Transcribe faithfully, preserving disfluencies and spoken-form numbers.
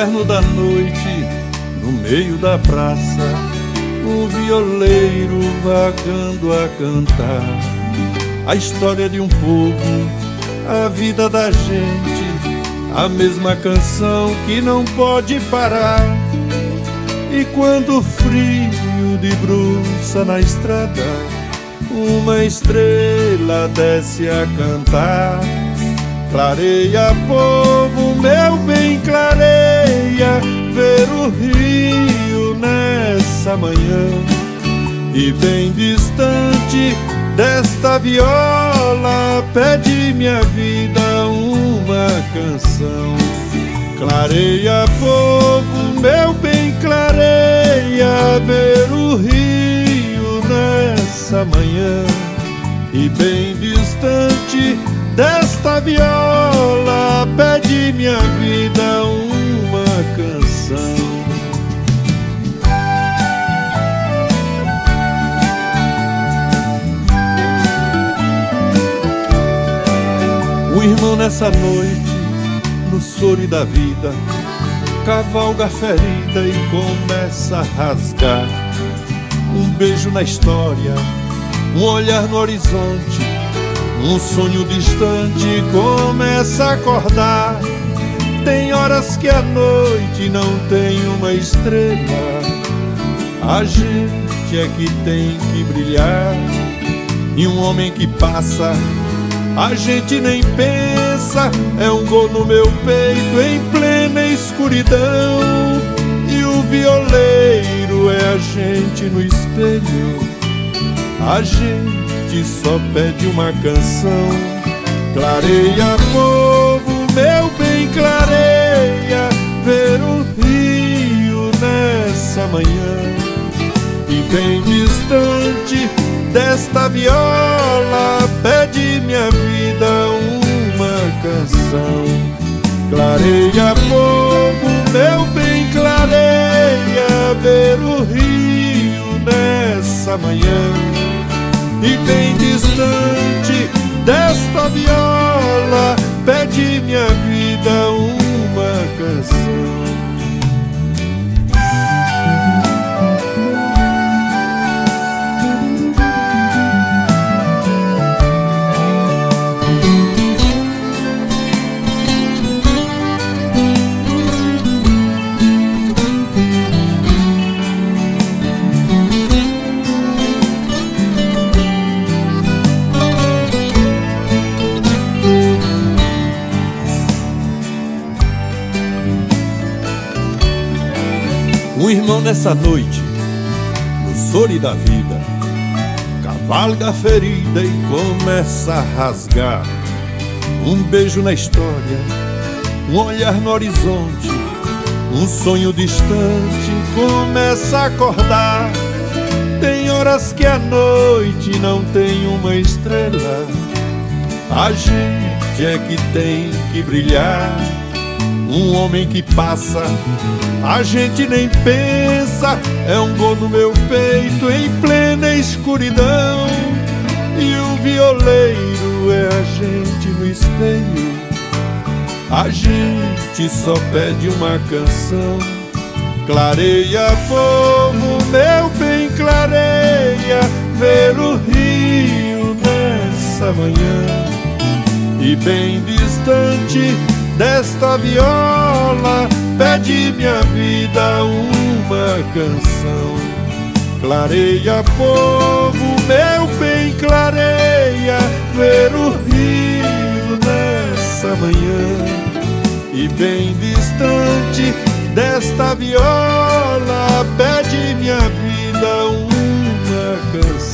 inverno da noite, no meio da praça, um violeiro vagando a cantar a história de um povo, a vida da gente, a mesma canção que não pode parar. E quando o frio debruça na estrada, uma estrela desce a cantar. Clareia, povo, meu bem, clareia, ver o rio nessa manhã. E bem distante desta viola, pede minha vida uma canção. Clareia, povo, meu bem, clareia, ver o rio nessa manhã. E bem distante desta viola, pede minha vida uma canção. O irmão nessa noite, no soro da vida, cavalga a ferida e começa a rasgar. Um beijo na história, um olhar no horizonte, um sonho distante começa a acordar. Tem horas que a noite não tem uma estrela, a gente é que tem que brilhar. E um homem que passa, a gente nem pensa, é um gol no meu peito em plena escuridão. E o violeiro é a gente no espelho, a gente só pede uma canção. Clareia, povo, meu bem, clareia, ver o rio nessa manhã. E bem distante desta viola, pede minha vida uma canção. Clareia, povo, meu bem, clareia, ver o rio nessa manhã. E bem distante desta viola, pede minha vida uma canção. Um irmão nessa noite, no soro da vida, cavalga a ferida e começa a rasgar. Um beijo na história, um olhar no horizonte, um sonho distante começa a acordar. Tem horas que a noite não tem uma estrela, a gente é que tem que brilhar. Um homem que passa, a gente nem pensa, é um gol no meu peito em plena escuridão. E o violeiro é a gente no espelho, a gente só pede uma canção. Clareia, povo, meu bem, clareia, ver o rio nessa manhã. E bem distante desta viola, pede minha vida uma canção. Clareia, povo, meu bem, clareia, ver o rio nessa manhã. E bem distante desta viola, pede minha vida uma canção.